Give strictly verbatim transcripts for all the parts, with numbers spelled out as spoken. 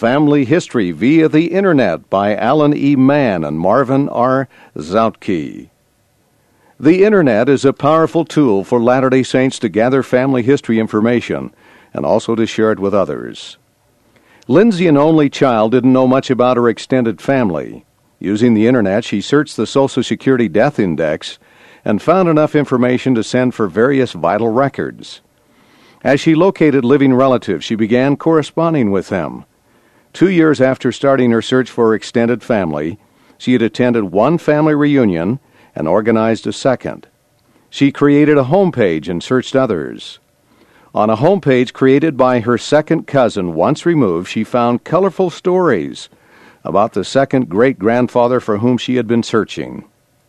Family History via the Internet by Alan E. Mann and Marvin R. Zautke. The Internet is a powerful tool for Latter-day Saints to gather family history information and also to share it with others. Lindsay, an only child, didn't know much about her extended family. Using the Internet, she searched the Social Security Death Index and found enough information to send for various vital records. As she located living relatives, she began corresponding with them. Two years after starting her search for her extended family, she had attended one family reunion and organized a second. She created a homepage and searched others. On a homepage created by her second cousin once removed, she found colorful stories about the second great-grandfather for whom she had been searching.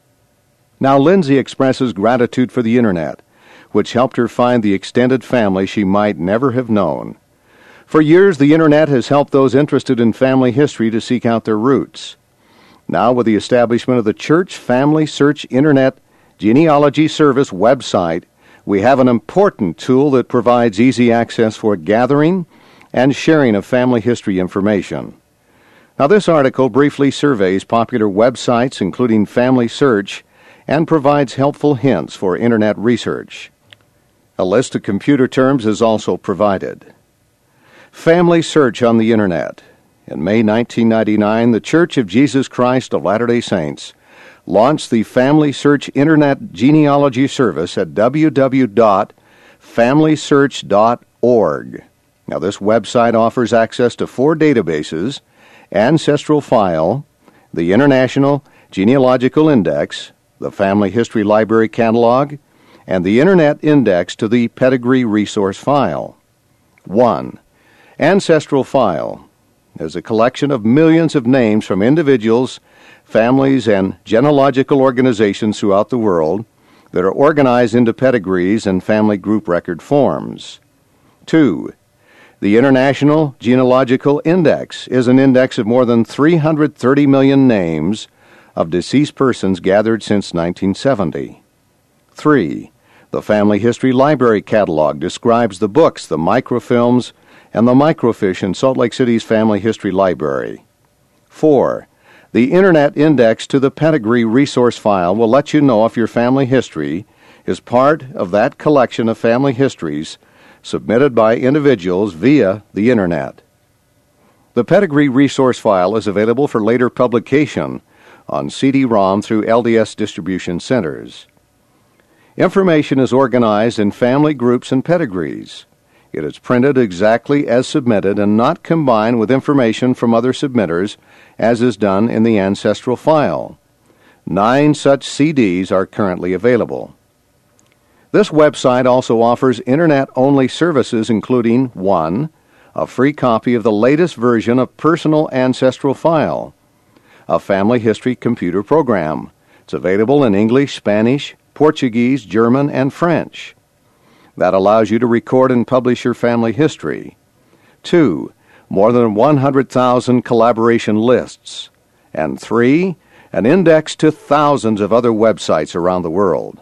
Now Lindsay expresses gratitude for the Internet, which helped her find the extended family she might never have known. For years, the Internet has helped those interested in family history to seek out their roots. Now, with the establishment of the Church Family Search Internet Genealogy Service website, we have an important tool that provides easy access for gathering and sharing of family history information. Now, this article briefly surveys popular websites, including Family Search, and provides helpful hints for Internet research. A list of computer terms is also provided. Family Search on the Internet. In May nineteen ninety-nine, the Church of Jesus Christ of Latter-day Saints launched the Family Search Internet Genealogy Service at w w w dot family search dot org. Now, this website offers access to four databases: Ancestral File, the International Genealogical Index, the Family History Library Catalog, and the Internet Index to the Pedigree Resource File. one. Ancestral File is a collection of millions of names from individuals, families, and genealogical organizations throughout the world that are organized into pedigrees and family group record forms. two. The International Genealogical Index is an index of more than three hundred thirty million names of deceased persons gathered since nineteen seventy. three. The Family History Library Catalog describes the books, the microfilms, and the microfiche in Salt Lake City's Family History Library. four. The Internet Index to the Pedigree Resource File will let you know if your family history is part of that collection of family histories submitted by individuals via the Internet. The Pedigree Resource File is available for later publication on C D ROM through L D S distribution centers. Information is organized in family groups and pedigrees. It is printed exactly as submitted and not combined with information from other submitters, as is done in the Ancestral File. Nine such C Ds are currently available. This website also offers Internet-only services including one. A free copy of the latest version of Personal Ancestral File, a family history computer program. It's available in English, Spanish, Portuguese, German, and French. That allows you to record and publish your family history. two. More than one hundred thousand collaboration lists. And three. An index to thousands of other websites around the world.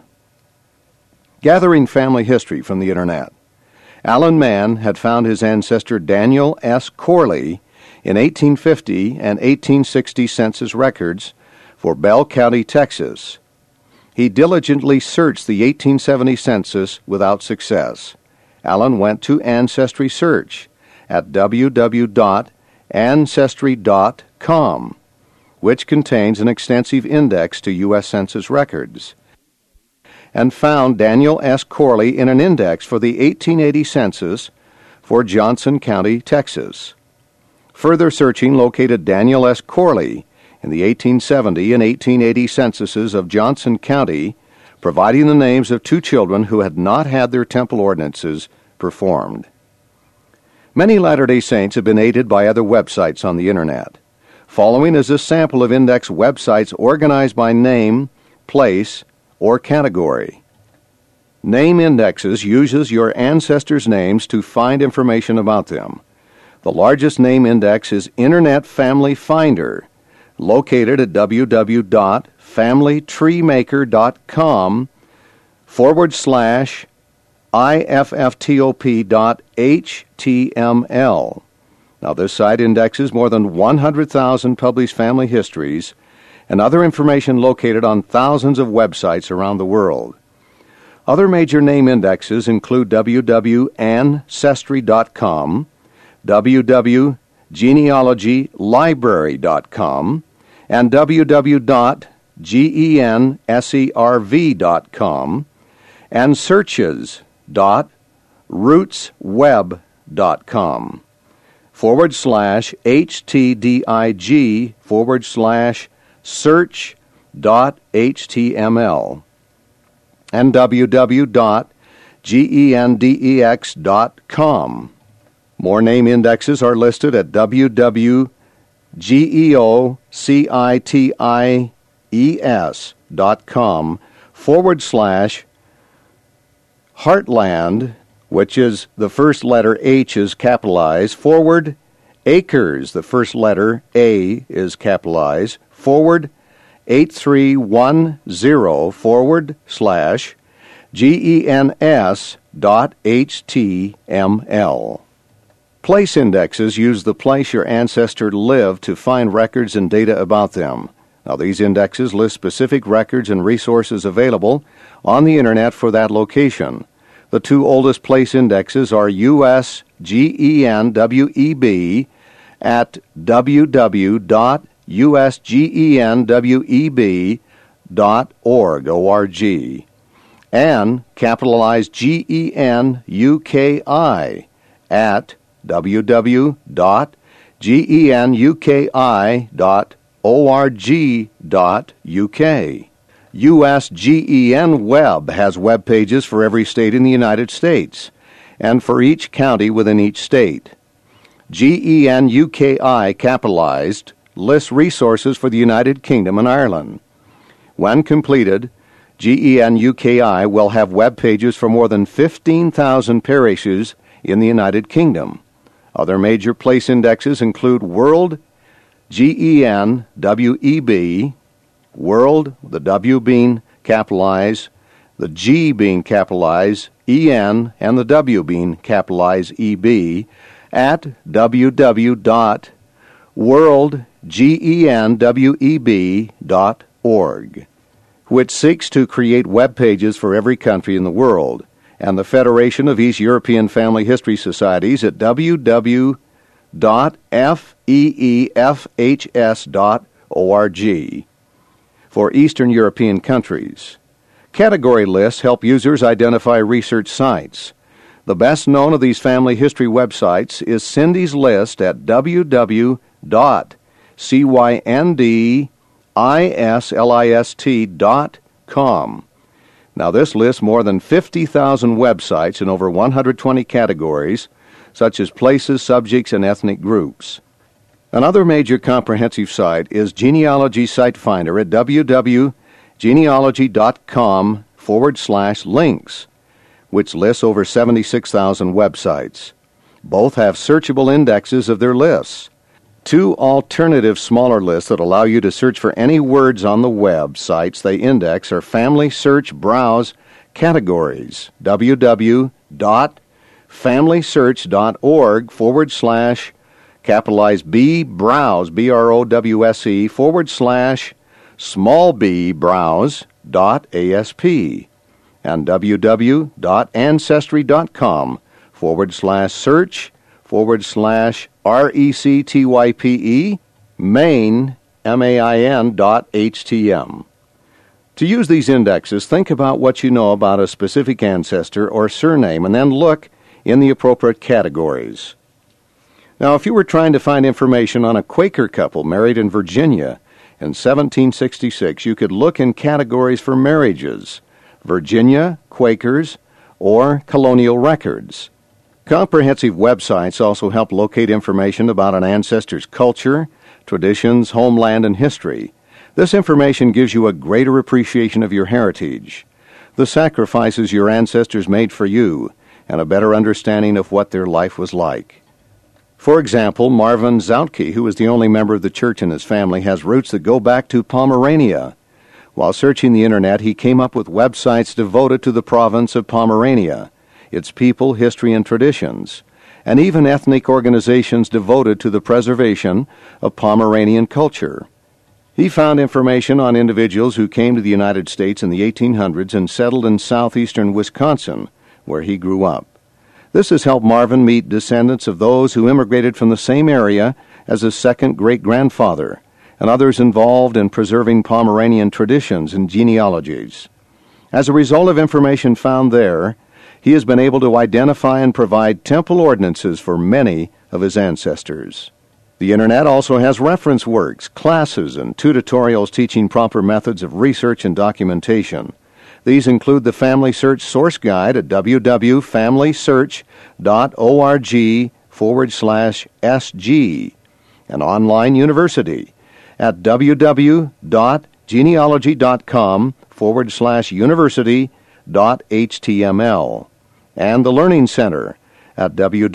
Gathering family history from the Internet. Alan Mann had found his ancestor Daniel S. Corley in eighteen fifty and eighteen sixty census records for Bell County, Texas. He diligently searched the eighteen seventy census without success. Alan went to Ancestry Search at w w w dot ancestry dot com, which contains an extensive index to U S Census records, and found Daniel S. Corley in an index for the eighteen eighty census for Johnson County, Texas. Further searching located Daniel S. Corley in the eighteen seventy and eighteen eighty censuses of Johnson County, providing the names of two children who had not had their temple ordinances performed. Many Latter-day Saints have been aided by other websites on the Internet. Following is a sample of index websites organized by name, place, or category. Name Indexes uses your ancestors' names to find information about them. The largest name index is Internet Family Finder, located at w w w dot family tree maker dot com forward slash I F F T O P dot H T M L. Now, this site indexes more than one hundred thousand published family histories and other information located on thousands of websites around the world. Other major name indexes include w w w dot ancestry dot com, w w w dot genealogy library dot com, and w w w dot genserv dot com, and searches dot rootsweb dot com, forward slash htdig forward slash search dot html, and w w w dot gendex dot com. More name indexes are listed at w w w dot geocities dot com forward slash heartland, which is the first letter H is capitalized, forward acres, the first letter A is capitalized, forward eight three one zero forward slash gens dot html. Place indexes use the place your ancestor lived to find records and data about them. Now, these indexes list specific records and resources available on the Internet for that location. The two oldest place indexes are U S G E N W E B at w w w dot u s g e n w e b dot org, O R G, and capitalized G E N U K I at w w w dot genUKI dot org dot U K. U S G E N Web has web pages for every state in the United States and for each county within each state. G E N U K I capitalized lists resources for the United Kingdom and Ireland. When completed, G E N U K I will have web pages for more than fifteen thousand parishes in the United Kingdom. Other major place indexes include World G E N W E B, World, the W being capitalized, the G being capitalized, E N, and the W being capitalized, E B, at w w w dot world genweb dot org, which seeks to create web pages for every country in the world, and the Federation of East European Family History Societies at w w w dot feefhs dot org. For Eastern European countries, category lists help users identify research sites. The best known of these family history websites is Cindy's List at w w w dot cyndislist dot com. Now, this lists more than fifty thousand websites in over one hundred twenty categories, such as places, subjects, and ethnic groups. Another major comprehensive site is Genealogy Site Finder at w w w dot genealogy dot com forward slash links, which lists over seventy-six thousand websites. Both have searchable indexes of their lists. Two alternative smaller lists that allow you to search for any words on the web sites they index are Family Search Browse Categories, w w w dot family search dot org forward slash capitalized B browse, B R O W S E, forward slash small b browse dot A S P, and w w w dot ancestry dot com forward slash search forward slash R E C T Y P E main, M A I N dot H T M. To use these indexes, think about what you know about a specific ancestor or surname and then look in the appropriate categories. Now, if you were trying to find information on a Quaker couple married in Virginia in seventeen sixty-six, you could look in categories for marriages, Virginia, Quakers, or colonial records. Comprehensive websites also help locate information about an ancestor's culture, traditions, homeland, and history. This information gives you a greater appreciation of your heritage, the sacrifices your ancestors made for you, and a better understanding of what their life was like. For example, Marvin Zautke, who is the only member of the church in his family, has roots that go back to Pomerania. While searching the Internet, he came up with websites devoted to the province of Pomerania, its people, history, and traditions, and even ethnic organizations devoted to the preservation of Pomeranian culture. He found information on individuals who came to the United States in the eighteen hundreds and settled in southeastern Wisconsin, where he grew up. This has helped Marvin meet descendants of those who immigrated from the same area as his second great-grandfather, and others involved in preserving Pomeranian traditions and genealogies. As a result of information found there, he has been able to identify and provide temple ordinances for many of his ancestors. The Internet also has reference works, classes, and tutorials teaching proper methods of research and documentation. These include the Family Search Source Guide at www.familysearch.org forward slash SG, an online university at www.genealogy.com forward slash university.html, and the Learning Center at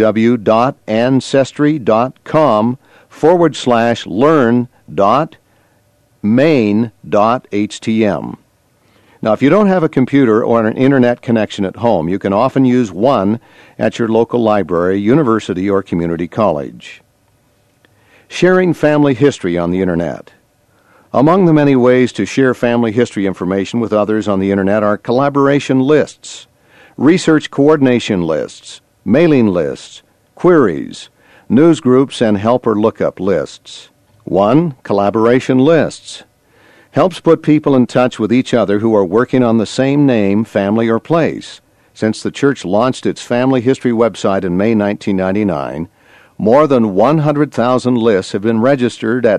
www.ancestry.com forward slash learn dot main dot htm. Now, if you don't have a computer or an internet connection at home, you can often use one at your local library, university, or community college. Sharing family history on the Internet. Among the many ways to share family history information with others on the Internet are collaboration lists, research coordination lists, mailing lists, queries, news groups, and helper lookup lists. One. Collaboration lists. Helps put people in touch with each other who are working on the same name, family, or place. Since the church launched its family history website in May nineteen ninety-nine, more than one hundred thousand lists have been registered at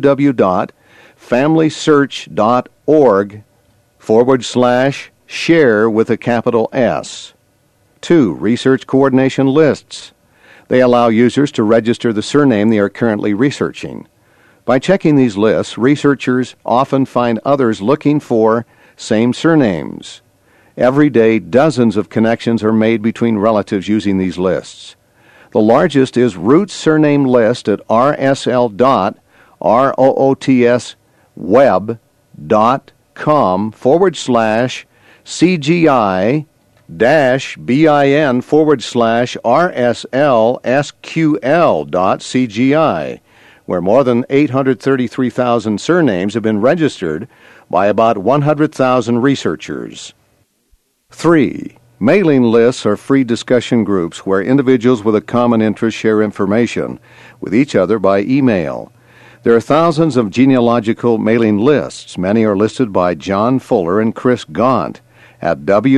www.familysearch.org forward slash share with a capital S. Two. Research coordination lists. They allow users to register the surname they are currently researching. By checking these lists, researchers often find others looking for same surnames. Every day, dozens of connections are made between relatives using these lists. The largest is Root's surname list at rsl.rootsweb.com forward slash CGI dash bin forward slash rslsql dot cgi, where more than eight hundred thirty-three thousand surnames have been registered by about one hundred thousand researchers. Three. Mailing lists are free discussion groups where individuals with a common interest share information with each other by email. There are thousands of genealogical mailing lists. Many are listed by John Fuller and Chris Gaunt at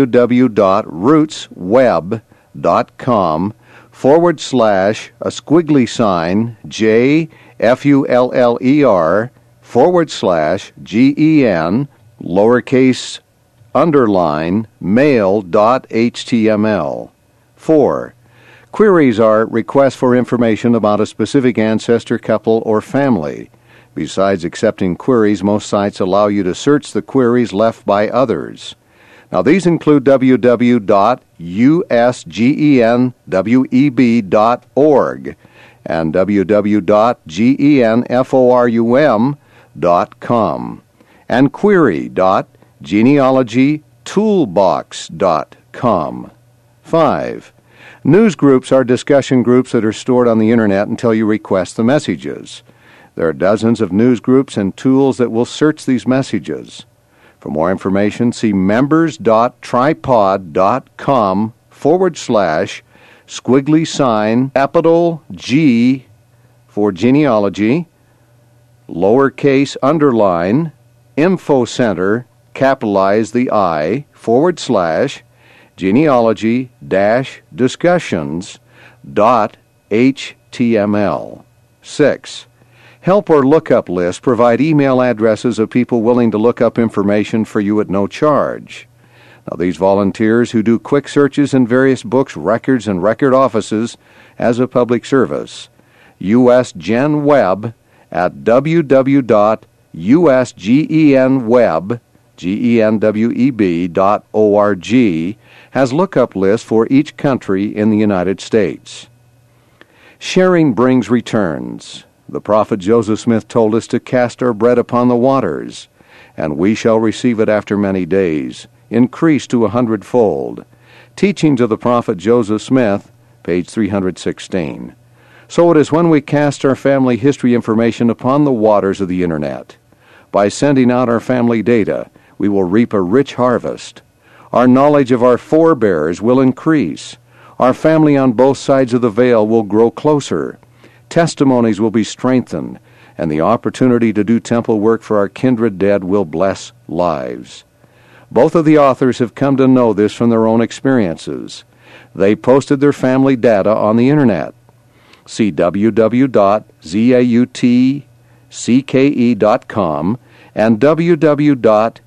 www.rootsweb.com forward slash a squiggly sign J F U L L E R forward slash G E N lowercase underline mail dot html. Four. Queries are requests for information about a specific ancestor, couple, or family. Besides accepting queries, most sites allow you to search the queries left by others. Now, these include w w w dot u s gen web dot org and w w w dot genforum dot com and query dot genealogy toolbox dot com. Five. News groups are discussion groups that are stored on the Internet until you request the messages. There are dozens of news groups and tools that will search these messages. For more information, see members.tripod.com forward slash squiggly sign capital G for genealogy, lowercase underline, info center, capitalize the I, forward slash, genealogy dash discussions dot html. Six. Help or lookup lists provide email addresses of people willing to look up information for you at no charge. Now, these volunteers who do quick searches in various books, records, and record offices as a public service. U S Gen Web at w w w dot u s gen web dot org has lookup lists for each country in the United States. Sharing brings returns. The prophet Joseph Smith told us to cast our bread upon the waters, and we shall receive it after many days, increased to a hundredfold. Teachings of the prophet Joseph Smith, page three hundred sixteen. So it is when we cast our family history information upon the waters of the Internet. By sending out our family data, we will reap a rich harvest. Our knowledge of our forebears will increase. Our family on both sides of the veil will grow closer. Testimonies will be strengthened, and the opportunity to do temple work for our kindred dead will bless lives. Both of the authors have come to know this from their own experiences. They posted their family data on the Internet. See w w w dot zautcke dot com and w w w dot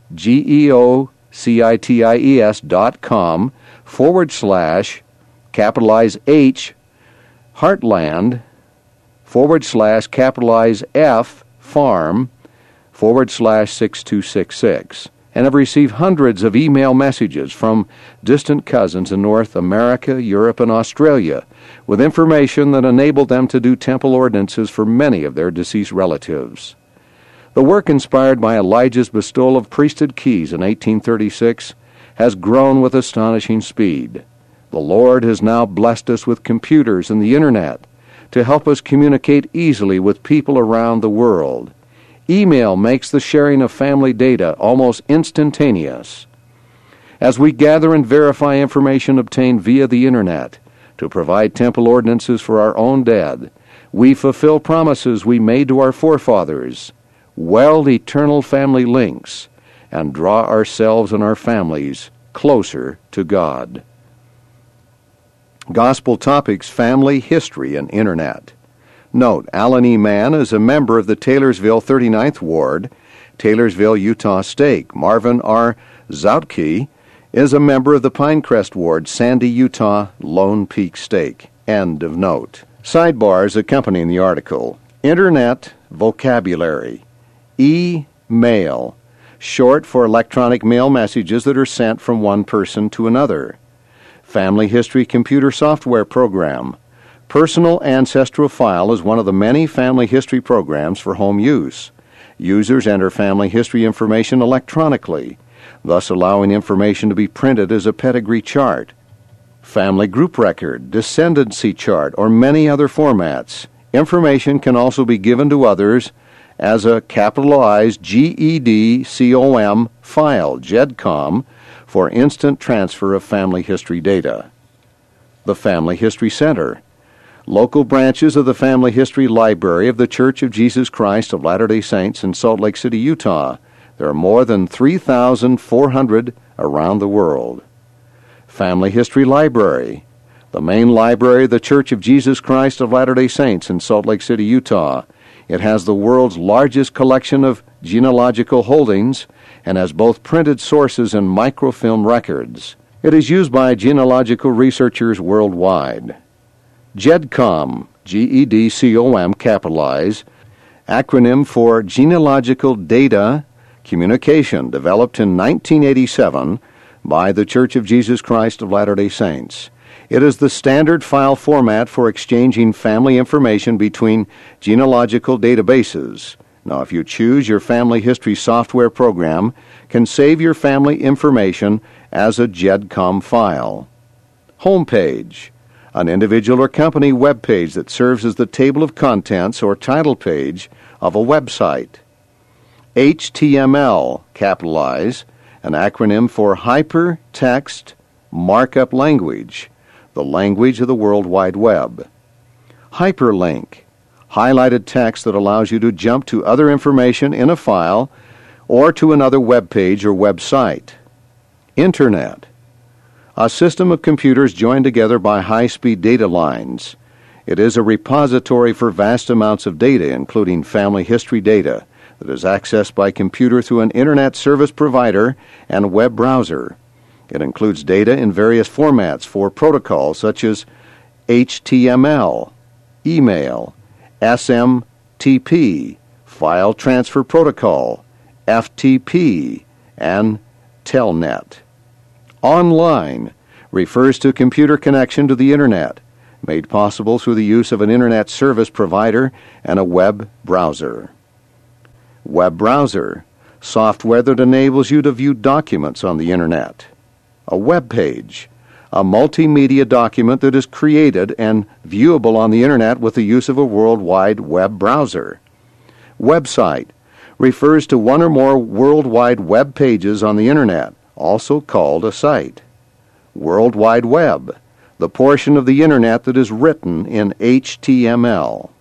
geocities dot com forward slash capitalize H Heartland forward slash capitalize F farm forward slash six two six six, and have received hundreds of email messages from distant cousins in North America, Europe, and Australia with information that enabled them to do temple ordinances for many of their deceased relatives. The work inspired by Elijah's bestowal of priesthood keys in eighteen thirty-six has grown with astonishing speed. The Lord has now blessed us with computers and the Internet to help us communicate easily with people around the world. Email makes the sharing of family data almost instantaneous. As we gather and verify information obtained via the Internet to provide temple ordinances for our own dead, we fulfill promises we made to our forefathers, weld eternal family links, and draw ourselves and our families closer to God. Gospel Topics, Family, History, and Internet. Note, Alan E. Mann is a member of the Taylorsville thirty-ninth Ward, Taylorsville, Utah Stake. Marvin R. Zautke is a member of the Pinecrest Ward, Sandy, Utah, Lone Peak Stake. End of note. Sidebars accompanying the article. Internet vocabulary. E-mail, short for electronic mail messages that are sent from one person to another. Family History Computer Software Program. Personal Ancestral File is one of the many family history programs for home use. Users enter family history information electronically, thus allowing information to be printed as a pedigree chart. Family Group Record, Descendancy Chart, or many other formats. Information can also be given to others as a capitalized G E D C O M file, GEDCOM, for instant transfer of family history data. The Family History Center. Local branches of the Family History Library of the Church of Jesus Christ of Latter-day Saints in Salt Lake City, Utah. There are more than three thousand four hundred around the world. Family History Library. The main library of the Church of Jesus Christ of Latter-day Saints in Salt Lake City, Utah. It has the world's largest collection of genealogical holdings and has both printed sources and microfilm records. It is used by genealogical researchers worldwide. GEDCOM, G E D C O M capitalized, acronym for Genealogical Data Communication, developed in nineteen eighty-seven by the Church of Jesus Christ of Latter-day Saints. It is the standard file format for exchanging family information between genealogical databases. Now, if you choose, your family history software program can save your family information as a GEDCOM file. Homepage. An individual or company web page that serves as the table of contents or title page of a website. H T M L, capitalize, an acronym for Hypertext Markup Language, the language of the World Wide Web. Hyperlink, highlighted text that allows you to jump to other information in a file or to another web page or website. Internet, a system of computers joined together by high-speed data lines. It is a repository for vast amounts of data, including family history data, that is accessed by computer through an Internet service provider and web browser. It includes data in various formats for protocols such as H T M L, email, S M T P, File Transfer Protocol, F T P, and Telnet. Online refers to computer connection to the Internet, made possible through the use of an Internet service provider and a web browser. Web browser, software that enables you to view documents on the Internet. A web page, a multimedia document that is created and viewable on the Internet with the use of a World Wide Web browser. Website refers to one or more World Wide Web pages on the Internet, also called a site. World Wide Web, the portion of the Internet that is written in H T M L.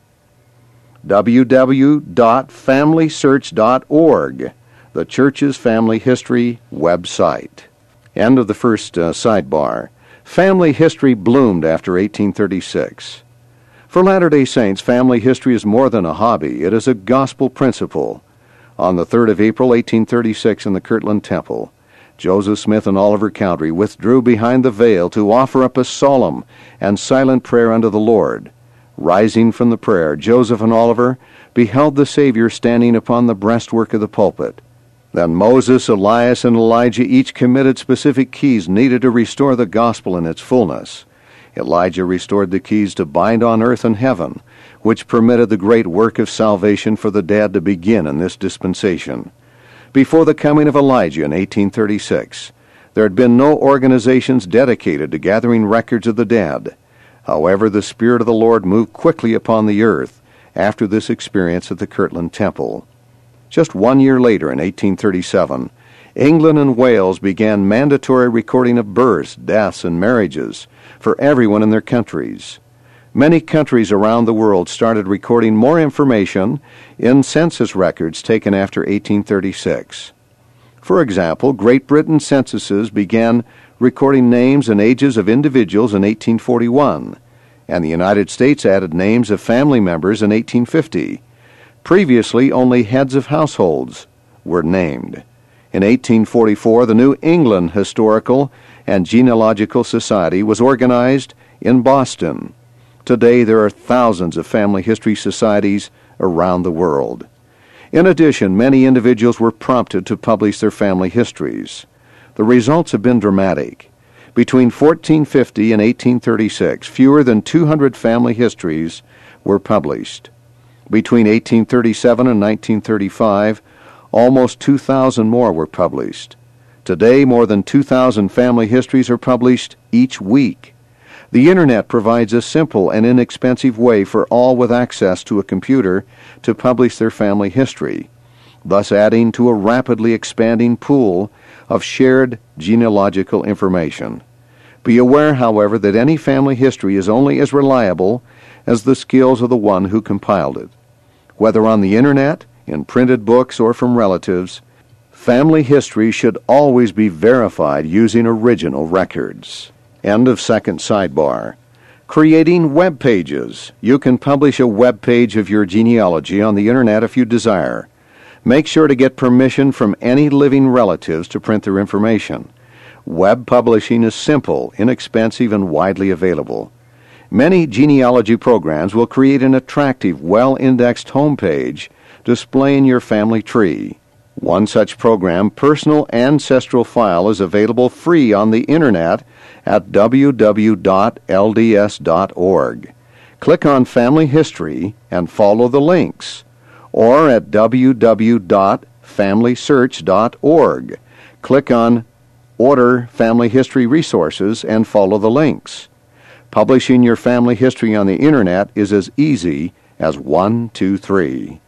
w w w dot family search dot org, the Church's Family History website. End of the first uh, sidebar. Family history bloomed after eighteen thirty-six. For Latter-day Saints, family history is more than a hobby. It is a gospel principle. On the third of April, eighteen thirty-six, in the Kirtland Temple, Joseph Smith and Oliver Cowdery withdrew behind the veil to offer up a solemn and silent prayer unto the Lord. Rising from the prayer, Joseph and Oliver beheld the Savior standing upon the breastwork of the pulpit. Then Moses, Elias, and Elijah each committed specific keys needed to restore the gospel in its fullness. Elijah restored the keys to bind on earth and heaven, which permitted the great work of salvation for the dead to begin in this dispensation. Before the coming of Elijah in eighteen thirty-six, there had been no organizations dedicated to gathering records of the dead. However, the Spirit of the Lord moved quickly upon the earth after this experience at the Kirtland Temple. Just one year later, in eighteen thirty-seven, England and Wales began mandatory recording of births, deaths, and marriages for everyone in their countries. Many countries around the world started recording more information in census records taken after eighteen thirty-six. For example, Great Britain censuses began recording names and ages of individuals in eighteen forty-one, and the United States added names of family members in eighteen fifty. Previously, only heads of households were named. In eighteen forty-four, the New England Historical and Genealogical Society was organized in Boston. Today, there are thousands of family history societies around the world. In addition, many individuals were prompted to publish their family histories. The results have been dramatic. Between fourteen fifty and eighteen thirty-six, fewer than two hundred family histories were published. Between eighteen thirty-seven and nineteen thirty-five, almost two thousand more were published. Today, more than two thousand family histories are published each week. The Internet provides a simple and inexpensive way for all with access to a computer to publish their family history, thus adding to a rapidly expanding pool of shared genealogical information. Be aware, however, that any family history is only as reliable as the skills of the one who compiled it. Whether on the Internet, in printed books, or from relatives, family history should always be verified using original records. End of second sidebar. Creating web pages. You can publish a web page of your genealogy on the Internet if you desire. Make sure to get permission from any living relatives to print their information. Web publishing is simple, inexpensive, and widely available. Many genealogy programs will create an attractive, well-indexed homepage displaying your family tree. One such program, Personal Ancestral File, is available free on the Internet at w w w dot l d s dot org. Click on Family History and follow the links, or at w w w dot family search dot org. Click on Order Family History Resources and follow the links. Publishing your family history on the Internet is as easy as one, two, three.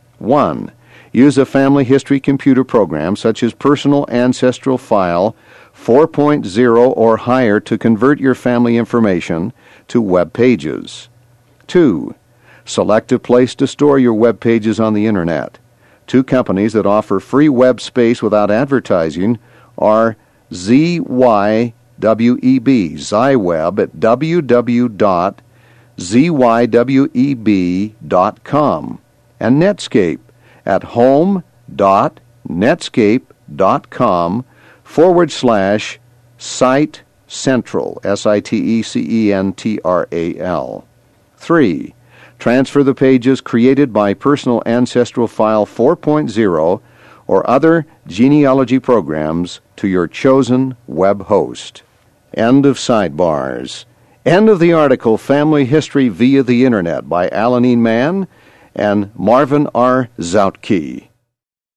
one. Use a family history computer program such as Personal Ancestral File four point oh or higher to convert your family information to web pages. two. Select a place to store your web pages on the Internet. Two companies that offer free web space without advertising are Z Y W E B, ZyWeb, at w w w dot z y web dot com, and Netscape at home dot netscape dot com forward slash site central, S I T E C E N T R A L. three. Transfer the pages created by Personal Ancestral File four point oh or other genealogy programs to your chosen web host. End of sidebars. End of the article Family History via the Internet by Alan E. Mann and Marvin R. Zautke.